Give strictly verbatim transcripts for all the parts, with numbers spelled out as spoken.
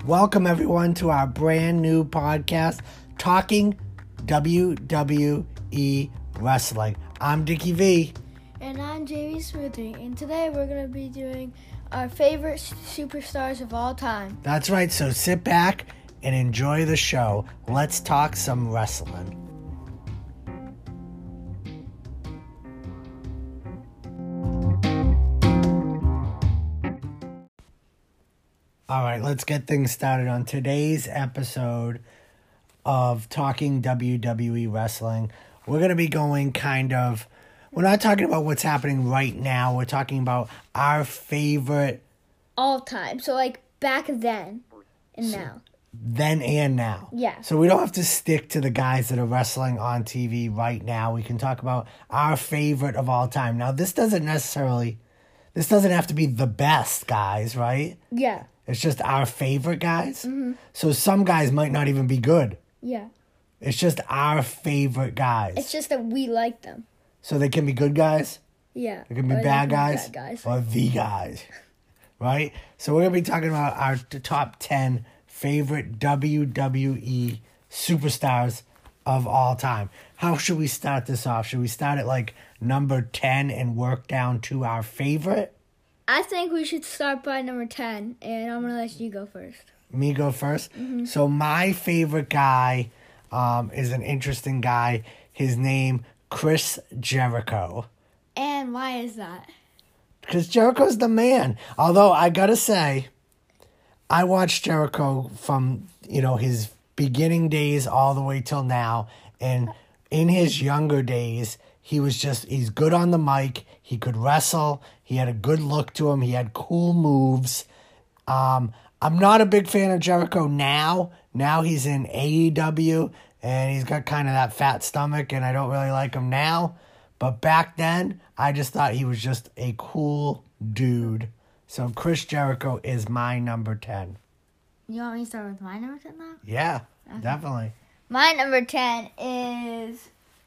Welcome, everyone, to our brand new podcast, Talking W W E Wrestling. I'm Dickie V. And I'm Jamie Smoothie. And today we're going to be doing our favorite superstars of all time. That's right, so sit back and enjoy the show. Let's talk some wrestling. All right, let's get things started on today's episode of Talking W W E Wrestling. We're going to be going kind of, we're not talking about what's happening right now. We're talking about our favorite. All time. So, like, back then and so, now. Then and now. Yeah. So we don't have to stick to the guys that are wrestling on T V right now. We can talk about our favorite of all time. Now, this doesn't necessarily, this doesn't have to be the best guys, right? Yeah. It's just our favorite guys. Mm-hmm. So some guys might not even be good. Yeah. It's just our favorite guys. It's just that we like them. So they can be good guys? Yeah. They can be or bad can guys? Be bad guys. Or the guys. Right? So we're going to be talking about our t- top ten favorite W W E superstars of all time. How should we start this off? Should we start at like number ten and work down to our favorite? I think we should start by number ten, and I'm going to let you go first. Me go first? Mm-hmm. So my favorite guy um, is an interesting guy. His name, Chris Jericho. And why is that? Because Jericho's the man. Although, I gotta say, I watched Jericho from, you know, his beginning days all the way till now. And in his younger days, he was just, he's good on the mic. He could wrestle. He had a good look to him. He had cool moves. Um, I'm not a big fan of Jericho now. Now he's in A E W, and he's got kind of that fat stomach, and I don't really like him now. But back then, I just thought he was just a cool dude. So Chris Jericho is my number ten. You want me to start with my number ten now? Yeah, Okay. definitely. My number ten is,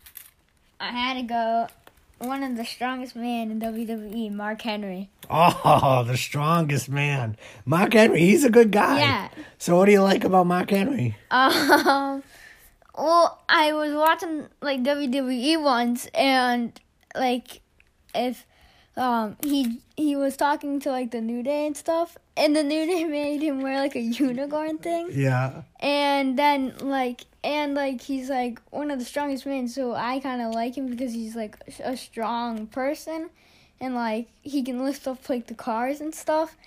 I had to go, one of the strongest men in W W E, Mark Henry. Oh, the strongest man. Mark Henry, he's a good guy. Yeah. So what do you like about Mark Henry? Um, well, I was watching, like, W W E once, and, like, if, um, he, he was talking to, like, the New Day and stuff, and the New Day made him wear, like, a unicorn thing. Yeah. And then, like, and, like, he's, like, one of the strongest men, so I kind of like him because he's, like, a strong person, and, like, he can lift up, like, the cars and stuff.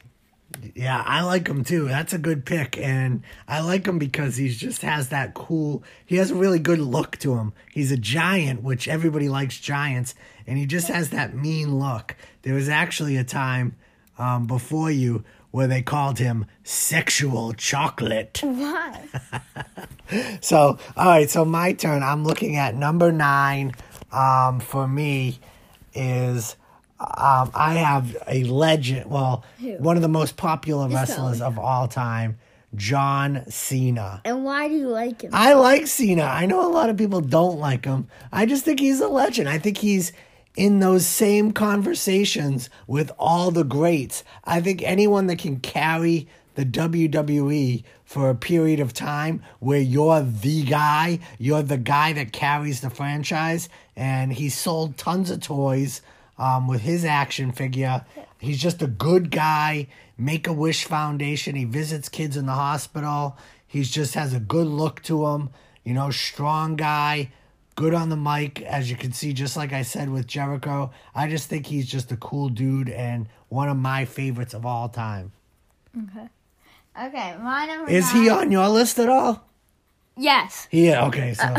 Yeah, I like him too. That's a good pick. And I like him because he just has that cool, he has a really good look to him. He's a giant, which everybody likes giants. And he just has that mean look. There was actually a time um, before you where they called him Sexual Chocolate. Why? So, all right, so my turn. I'm looking at number nine um, for me is... Um, I have a legend, well, Who? one of the most popular Just wrestlers tell me. of all time, John Cena. And why do you like him? I like Cena. I know a lot of people don't like him. I just think he's a legend. I think he's in those same conversations with all the greats. I think anyone that can carry the W W E for a period of time where you're the guy, you're the guy that carries the franchise, and he sold tons of toys. Um, with his action figure. He's just a good guy. Make-A-Wish Foundation. He visits kids in the hospital. He just has a good look to him. You know, strong guy. Good on the mic, as you can see, just like I said with Jericho. I just think he's just a cool dude and one of my favorites of all time. Okay. Okay, my number Is nine. he on your list at all? Yes. Yeah, okay, so...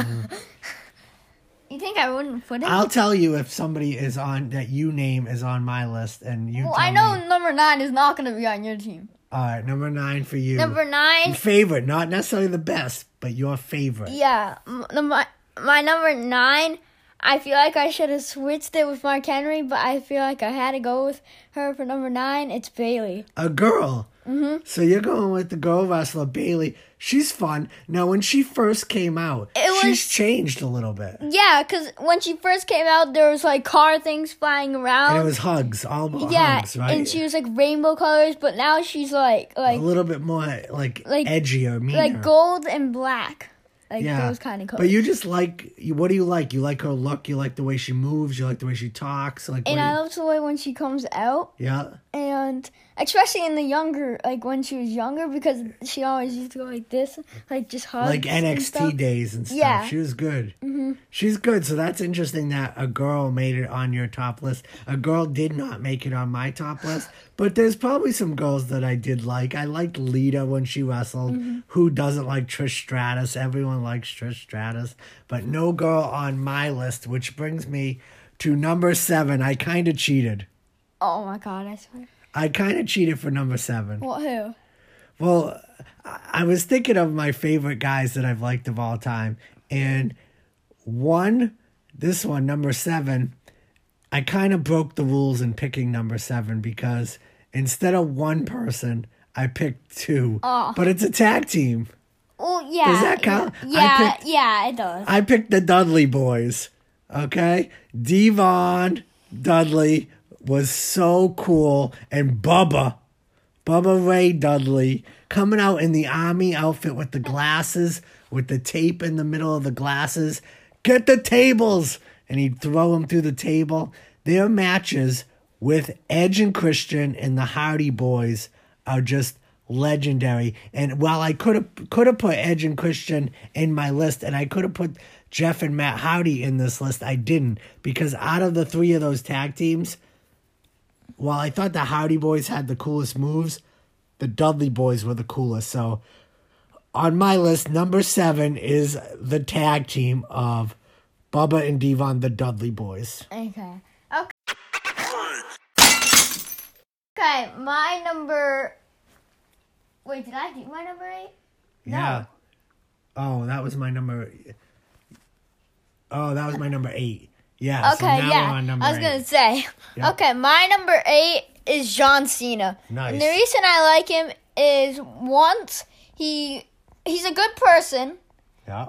You think I wouldn't put him? I'll tell you if somebody is on, that you name is on my list, and you well, tell I know me. number nine is not going to be on your team. All right, number nine for you. Number nine, Your favorite, not necessarily the best, but your favorite. yeah, m- the- my, my number nine, I feel like I should have switched it with Mark Henry, but I feel like I had to go with her for number nine. It's Bailey. A girl. Mm-hmm. So you're going with the girl wrestler, Bailey. She's fun. Now, when she first came out, It was- she's changed a little bit. Yeah, because when she first came out, there was like car things flying around. And it was hugs, all about yeah, hugs, right? and she was like rainbow colors, but now she's like a like little bit more like, Like- edgier, meaner. like gold and black, like yeah. those kind of colors. But you just like, you, what do you like? You like her look, you like the way she moves, you like the way she talks. Like, and what do I you- love the way when she comes out, yeah. and especially in the younger, like when she was younger, because she always used to go like this, like just hugs. Like N X T and stuff. days and stuff. Yeah. She was good. Mm-hmm. She's good. So that's interesting that a girl made it on your top list. A girl did not make it on my top list. But there's probably some girls that I did like. I liked Lita when she wrestled. Mm-hmm. Who doesn't like Trish Stratus? Everyone likes Trish Stratus. But no girl on my list, which brings me to number seven. I kind of cheated. Oh my god, I swear. I kind of cheated for number seven. What who? Well, I I was thinking of my favorite guys that I've liked of all time. And one, this one, number seven, I kind of broke the rules in picking number seven because instead of one person, I picked two. Oh. But it's a tag team. Well, yeah. Does that count? I Yeah, picked- yeah, it does. I picked the Dudley boys. Okay? Devon Dudley was so cool. And Bubba, Bubba Ray Dudley, coming out in the army outfit with the glasses, with the tape in the middle of the glasses. Get the tables! And he'd throw them through the table. Their matches with Edge and Christian and the Hardy Boys are just legendary. And while I could have could have put Edge and Christian in my list, and I could have put Jeff and Matt Hardy in this list, I didn't, because out of the three of those tag teams, while I thought the Hardy Boys had the coolest moves, the Dudley Boys were the coolest. So on my list, number seven is the tag team of Bubba and Devon, the Dudley Boys. Okay. Okay. Okay, my number. Wait, did I do my number eight? No. Yeah. Oh, that was my number. Oh, that was my number eight. Yeah. Okay, so now yeah. we're on number I was eight. gonna say. Yeah. Okay, my number eight is John Cena. Nice. And the reason I like him is once he he's a good person, Yeah.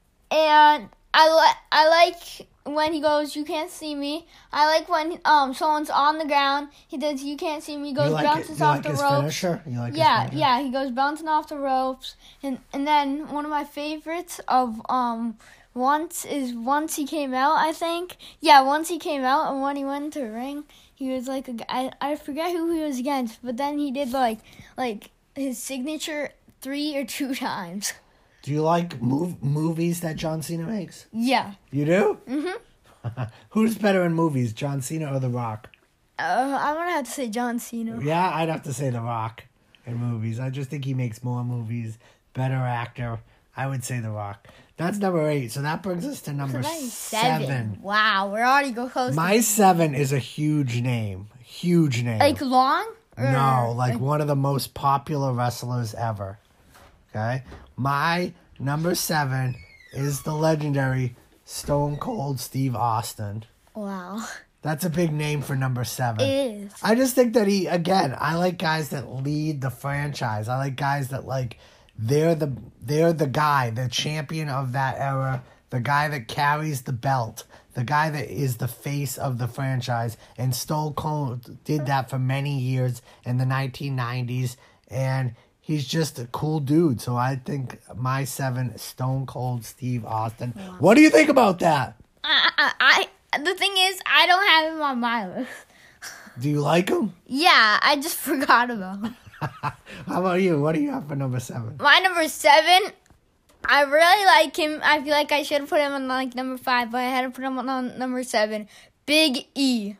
and I like I like when he goes, "You can't see me." I like when um someone's on the ground. He does, "You can't see me." Goes You like, it, bounces you off like the his ropes. finisher? You like Yeah, his finisher? yeah, he goes bouncing off the ropes, and and then one of my favorites of um once is once he came out, I think. Yeah, once he came out, and when he went into the ring, he was like a guy, I I forget who he was against, but then he did like like his signature three or two times. Do you like mov- movies that John Cena makes? Yeah. You do? Mm-hmm. Who's better in movies, John Cena or The Rock? Uh, I'm gonna have to say John Cena. Yeah, I'd have to say The Rock in movies. I just think he makes more movies, better actor. I would say The Rock. That's number eight. So that brings us to number That is seven. seven. Wow, we're already go close. My seven is a huge name. Huge name. Like long? Or- No, like one of the most popular wrestlers ever. Okay? My number seven is the legendary Stone Cold Steve Austin. Wow. That's a big name for number seven. It is. I just think that he, again, I like guys that lead the franchise. I like guys that, like, they're the they're the guy, the champion of that era, the guy that carries the belt, the guy that is the face of the franchise. And Stone Cold did that for many years in the nineteen nineties, and he's just a cool dude. So I think my seven, Stone Cold Steve Austin. Wow. What do you think about that? I, I, I, the thing is, I don't have him on my list. Do you like him? Yeah, I just forgot about him. How about you? What do you have for number seven? My number seven, I really like him. I feel like I should have put him on like number five, but I had to put him on number seven. Big E.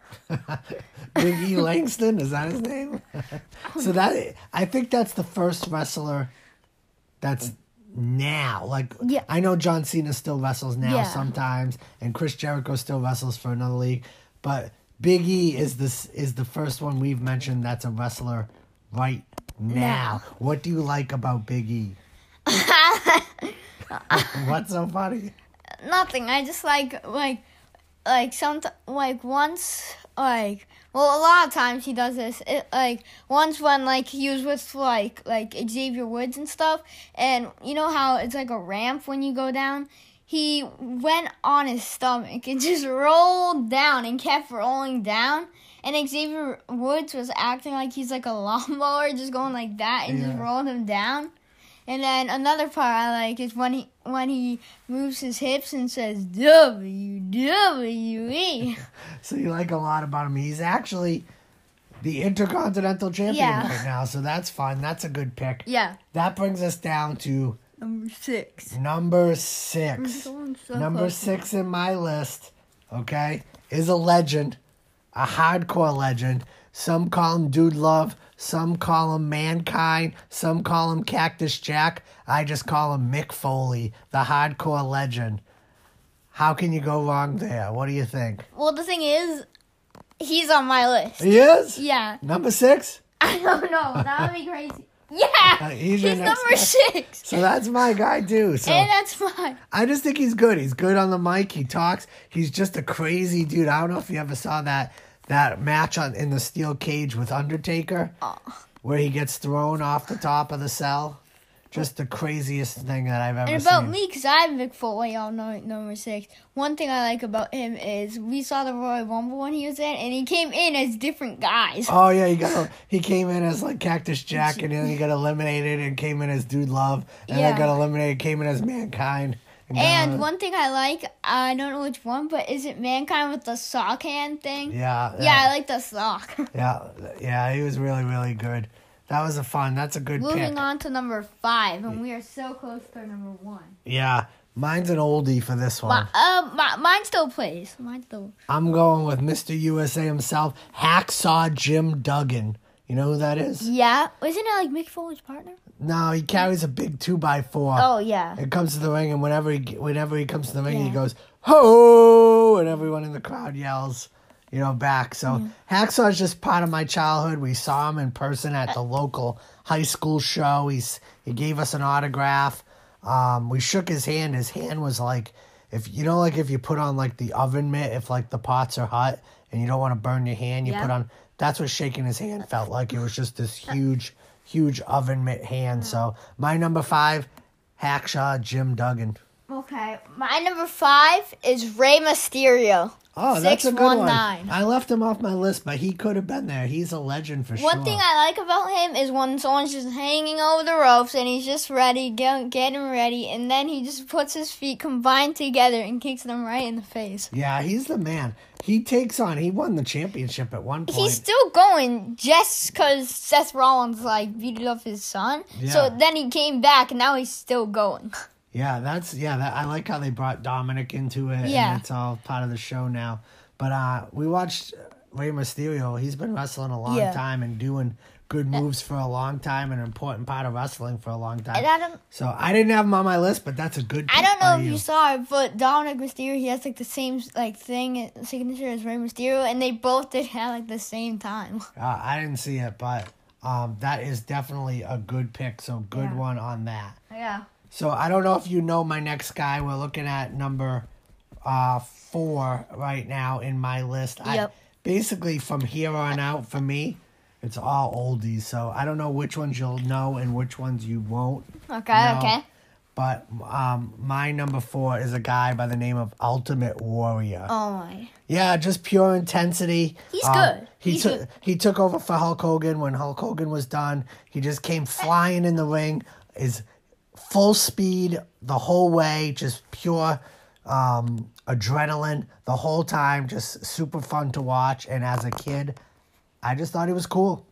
Big E Langston, is that his name? So that I think that's the first wrestler that's now. Like, Yeah. I know John Cena still wrestles now Yeah. sometimes, and Chris Jericho still wrestles for another league, but Big E is this is the first one we've mentioned that's a wrestler right now. Now. What do you like about Big E? What's so funny? Nothing. I just like like like some like once like well a lot of times he does this. It, like once when like he was with like like Xavier Woods and stuff, and you know how it's like a ramp when you go down. He went on his stomach and just rolled down and kept rolling down. And Xavier Woods was acting like he's like a lawnmower, just going like that and Yeah. just rolled him down. And then another part I like is when he when he moves his hips and says W W E. So you like a lot about him. He's actually the Intercontinental Champion Yeah. right now, so that's fun. That's a good pick. Yeah. That brings us down to Number six. number six. So Number close. six in my list, okay, is a legend, a hardcore legend. Some call him Dude Love. Some call him Mankind. Some call him Cactus Jack. I just call him Mick Foley, the hardcore legend. How can you go wrong there? What do you think? Well, the thing is, he's on my list. He is? Yeah. Number six? I don't know. That would be crazy. Yeah. Uh, he's your he's next number guy. six. So that's my guy, too. So And that's fine. I just think he's good. He's good on the mic. He talks. He's just a crazy dude. I don't know if you ever saw that that match on in the steel cage with Undertaker, Oh. where he gets thrown off the top of the cell. Just the craziest thing that I've ever And about seen. me, because I have Mick Foley on no- number six. One thing I like about him is we saw the Royal Rumble when he was in, and he came in as different guys. Oh yeah, he got he came in as like Cactus Jack, and then he got eliminated and came in as Dude Love, and Yeah. then got eliminated, came in as Mankind. got And el- one thing I like, I don't know which one, but is it Mankind with the sock hand thing? yeah, Yeah, I like the sock. yeah, yeah, he was really really good. That was a fun. That's a good Moving pick. on to number five, and we are so close to number one. Yeah, mine's an oldie for this one. My, uh, my, mine still plays. Mine still. I'm going with Mister U S A himself, Hacksaw Jim Duggan. You know who that is? Yeah, isn't it like Mick Foley's partner? No, he carries a big two by four. Oh yeah. It comes to the ring, and whenever he whenever he comes to the ring, he Yeah. goes ho, and everyone in the crowd yells, you know, back. So Hacksaw is just part of my childhood. We saw him in person at the local high school show. He's he gave us an autograph. Um, we shook his hand. His hand was like, if you know, like if you put on like the oven mitt, if like the pots are hot and you don't want to burn your hand, you Yeah. put on. That's what shaking his hand felt like. It was just this huge, huge oven mitt hand. So my number five, Hacksaw Jim Duggan. Okay, my number five is Rey Mysterio. Oh, that's a good one. six one nine. I left him off my list, but he could have been there. He's a legend for sure. One thing I like about him is when someone's just hanging over the ropes and he's just ready, get, getting ready, and then he just puts his feet combined together and kicks them right in the face. Yeah, he's the man. He takes on. He won the championship at one point. He's still going just because Seth Rollins like beat up his son. Yeah. So then he came back and now he's still going. Yeah, that's yeah. That, I like how they brought Dominic into it. Yeah. and it's all part of the show now. But uh, we watched Rey Mysterio. He's been wrestling a long Yeah. time and doing good moves for a long time, an important part of wrestling for a long time. And I don't, So I didn't have him on my list, but that's a good. I pick don't know by if you saw it, but Dominic Mysterio, he has like the same like thing, signature as Rey Mysterio, and they both did have like the same time. Uh, I didn't see it, but um, that is definitely a good pick. So good Yeah. one on that. Yeah. So I don't know if you know my next guy. We're looking at number uh, four right now in my list. Yep. I, basically, from here on out, for me, it's all oldies. So I don't know which ones you'll know and which ones you won't. Okay. No. Okay. But um, my number four is a guy by the name of Ultimate Warrior. Oh my. Yeah, just pure intensity. He's Um, good. He He's took good. he took over for Hulk Hogan when Hulk Hogan was done. He just came flying in the ring. Is full speed the whole way, just pure um, adrenaline the whole time. Just super fun to watch. And as a kid, I just thought he was cool.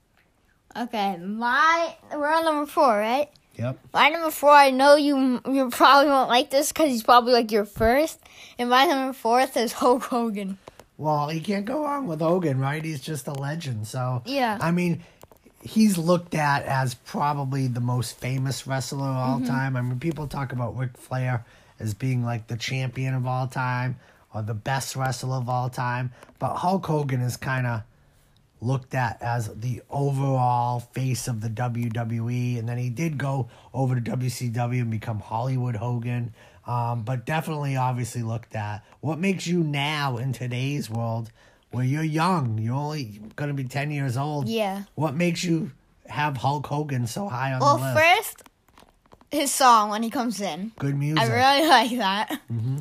Okay. My we're on number four, right? Yep. My number four, I know you you probably won't like this because he's probably like your first. And my number fourth is Hulk Hogan. Well, you can't go wrong with Hogan, right? He's just a legend. So Yeah. I mean, he's looked at as probably the most famous wrestler of all time. I mean, people talk about Ric Flair as being like the champion of all time or the best wrestler of all time. But Hulk Hogan is kind of looked at as the overall face of the W W E. And then he did go over to W C W and become Hollywood Hogan. Um, but definitely, obviously looked at. What makes you now in today's world, where you're young, you're only going to be ten years old. Yeah. What makes you have Hulk Hogan so high on Well, the list? first, his song when he comes in. Good music. I really like that. Mm-hmm.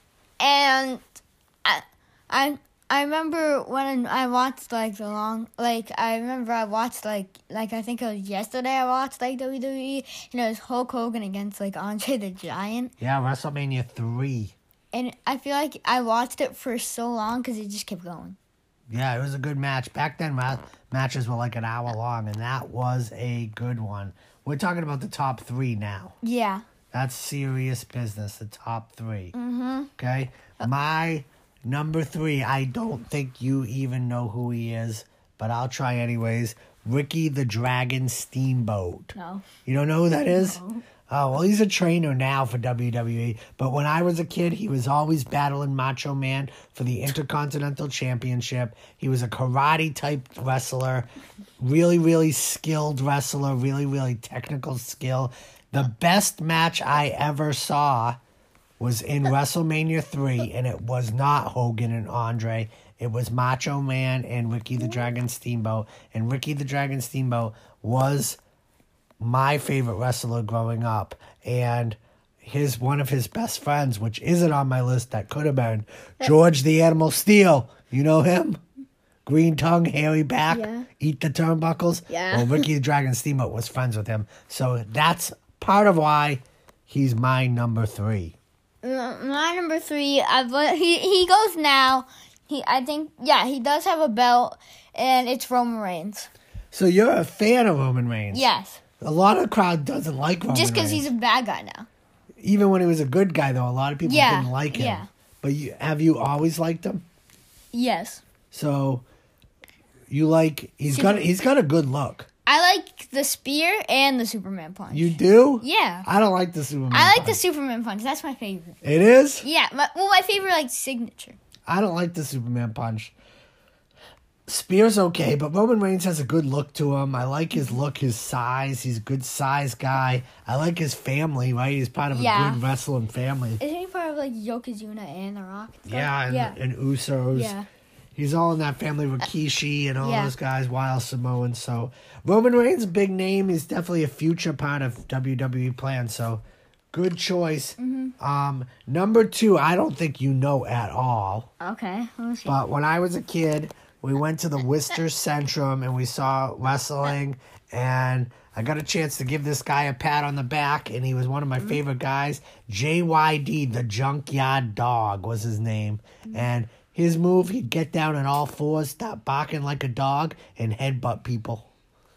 And I, I, I remember when I watched like the long, like I remember I watched like, like I think it was yesterday I watched like W W E, and it was Hulk Hogan against like Andre the Giant. Yeah, WrestleMania three. And I feel like I watched it for so long because it just kept going. Yeah, it was a good match. Back then, ma- matches were like an hour long, and that was a good one. We're talking about the top three now. Yeah. That's serious business, the top three. Mm-hmm. Okay? My number three, I don't think you even know who he is, but I'll try anyways. Ricky the Dragon Steamboat. No. You don't know who that is? No. Oh, well, he's a trainer now for W W E. But when I was a kid, he was always battling Macho Man for the Intercontinental Championship. He was a karate-type wrestler. Really, really skilled wrestler. Really, really technical skill. The best match I ever saw was in WrestleMania three, and it was not Hogan and Andre. It was Macho Man and Ricky the Dragon Steamboat. And Ricky the Dragon Steamboat was my favorite wrestler growing up, and his one of his best friends, which isn't on my list, that could have been George the Animal Steel. You know him? Green tongue, hairy back, Yeah. eat the turnbuckles. Yeah. Well, Ricky the Dragon Steamboat was friends with him, so that's part of why he's my number three. Uh, My number three, I he he goes now. He I think yeah he does have a belt, and it's Roman Reigns. So you're a fan of Roman Reigns? Yes, A lot of the crowd doesn't like Roman just because Reigns. he's a bad guy now. Even when he was a good guy, though, a lot of people Yeah, didn't like him. yeah. But you, have you always liked him? Yes, So you like he's Super- got he's got a good look. I like the spear and the Superman punch. You do? Yeah, I don't like the Superman. I like the punch. Superman punch. That's my favorite. It is? Yeah, my, well, my favorite like signature. I don't like the Superman punch. Spear's okay, but Roman Reigns has a good look to him. I like his look, his size. He's a good size guy. I like his family, right? He's part of a Yeah. good wrestling family. Isn't he part of like Yokozuna and The Rock? and stuff? Yeah, and, yeah, and Usos. yeah. He's all in that family with Rikishi and all Yeah. those guys, Wild Samoans. So Roman Reigns, big name. He's definitely a future part of W W E plans. So good choice. Mm-hmm. Um, number two, I don't think you know at all. Okay, let me see. But when I was a kid, we went to the Worcester Centrum and we saw wrestling. And I got a chance to give this guy a pat on the back. And he was one of my favorite guys. J Y D, the Junkyard Dog was his name. And his move, he'd get down on all fours, start barking like a dog, and headbutt people.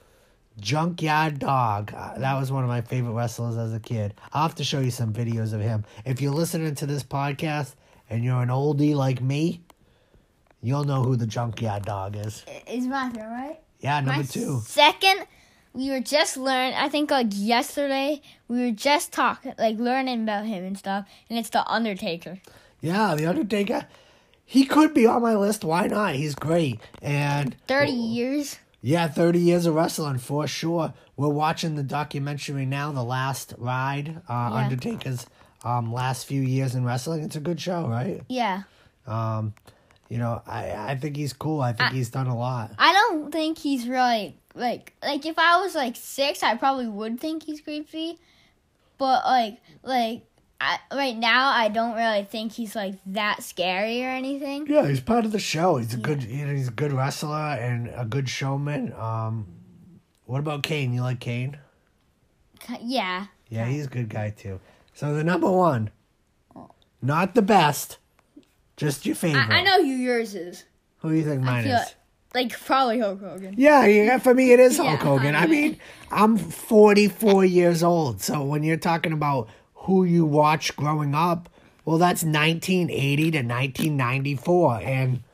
Junkyard Dog. Uh, that was one of my favorite wrestlers as a kid. I'll have to show you some videos of him. If you're listening to this podcast and you're an oldie like me, you'll know who the Junkyard Dog is. Is my turn, right? Yeah, number My two. Second, we were just learning, I think like yesterday, we were just talking, like learning about him and stuff, and it's The Undertaker. Yeah, The Undertaker. He could be on my list. Why not? He's great. And thirty years. yeah, thirty years of wrestling for sure. We're watching the documentary now, The Last Ride, uh, Yeah. Undertaker's um, last few years in wrestling. It's a good show, right? Yeah. Um, you know, I, I think he's cool. I think I- he's done a lot. I don't think he's really, like, like if I was like six, I probably would think he's creepy. But like, like, I, right now, I don't really think he's like that scary or anything. Yeah, he's part of the show. He's a good, you know, he's a good wrestler and a good showman. Um, what about Kane? You like Kane? Yeah. Yeah, he's a good guy too. So the number one, not the best, just your favorite. I, I know who yours is. Who do you think mine feel is? it. Like, probably Hulk Hogan. Yeah, yeah, for me it is Hulk Yeah, Hogan. I I mean, I'm forty-four years old, so when you're talking about who you watched growing up, well, that's nineteen eighty to nineteen ninety-four, and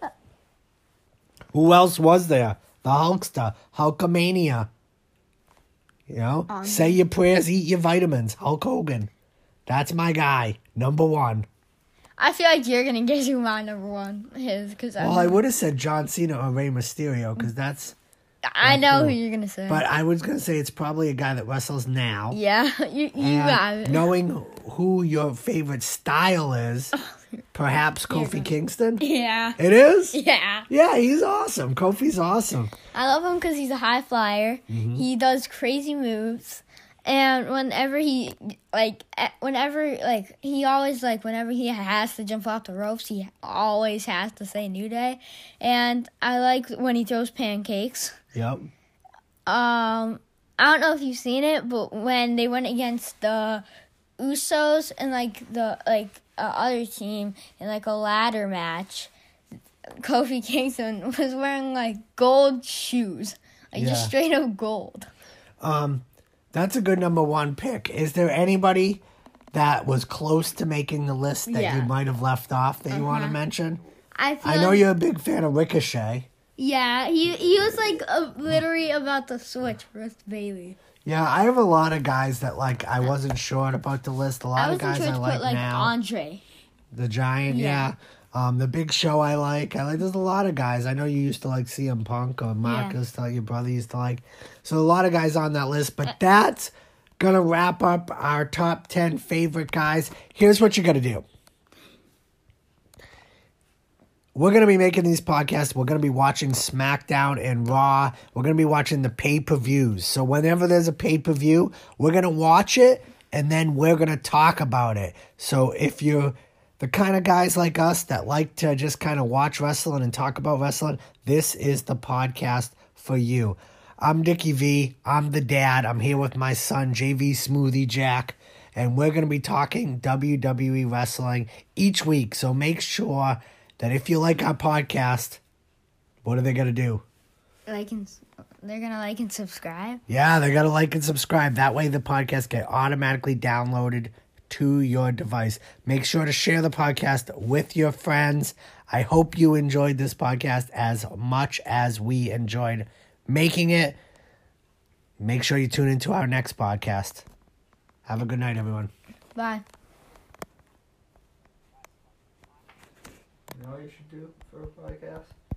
who else was there? The Hulkster, Hulkamania. You know, Um, say your prayers, eat your vitamins. Hulk Hogan, that's my guy, number one. I feel like you're gonna get who my number one is because Well, I would have said John Cena or Rey Mysterio because that's I That's know cool. who you're gonna say. But I was going to say it's probably a guy that wrestles now. yeah, you you And got it. knowing who your favorite style is, perhaps Kofi Kingston? Yeah. It is? Yeah. Yeah, he's awesome. Kofi's awesome. I love him because he's a high flyer. Mm-hmm. He does crazy moves. And whenever he, like, eh, whenever, like, he always, like, whenever he has to jump off the ropes, he always has to say New Day. And I like when he throws pancakes. Yep. Um, I don't know if you've seen it, but when they went against the Usos and, like, the, like, uh, other team in, like, a ladder match, Kofi Kingston was wearing, like, gold shoes. Like, Yeah. just straight up gold. Um, that's a good number one pick. Is there anybody that was close to making the list that Yeah. you might have left off that you want to Uh-huh. mention? I feel I know like- you're a big fan of Ricochet. Yeah, he he was like uh, literally about to switch with Bailey. Yeah, I have a lot of guys that like I wasn't sure about the list. A lot I of was guys trying I to like put like now. Andre. The Giant, yeah. Yeah. Um, the Big Show I like. I like. There's a lot of guys. I know you used to like C M Punk or Marcus. That your brother used to like. So a lot of guys on that list. But that's gonna wrap up our top ten favorite guys. Here's what you're gonna do. We're going to be making these podcasts. We're going to be watching SmackDown and Raw. We're going to be watching the pay-per-views. So whenever there's a pay-per-view, we're going to watch it, and then we're going to talk about it. So if you're the kind of guys like us that like to just kind of watch wrestling and talk about wrestling, this is the podcast for you. I'm Dickie V. I'm the dad. I'm here with my son, J V Smoothie Jack, and we're going to be talking W W E wrestling each week. So make sure that if you like our podcast, what are they going to do? Like and they're gonna like and subscribe. Yeah, they're going to like and subscribe. That way the podcast get automatically downloaded to your device. Make sure to share the podcast with your friends. I hope you enjoyed this podcast as much as we enjoyed making it. Make sure you tune into our next podcast. Have a good night, everyone. Bye. You know what you should do for a podcast?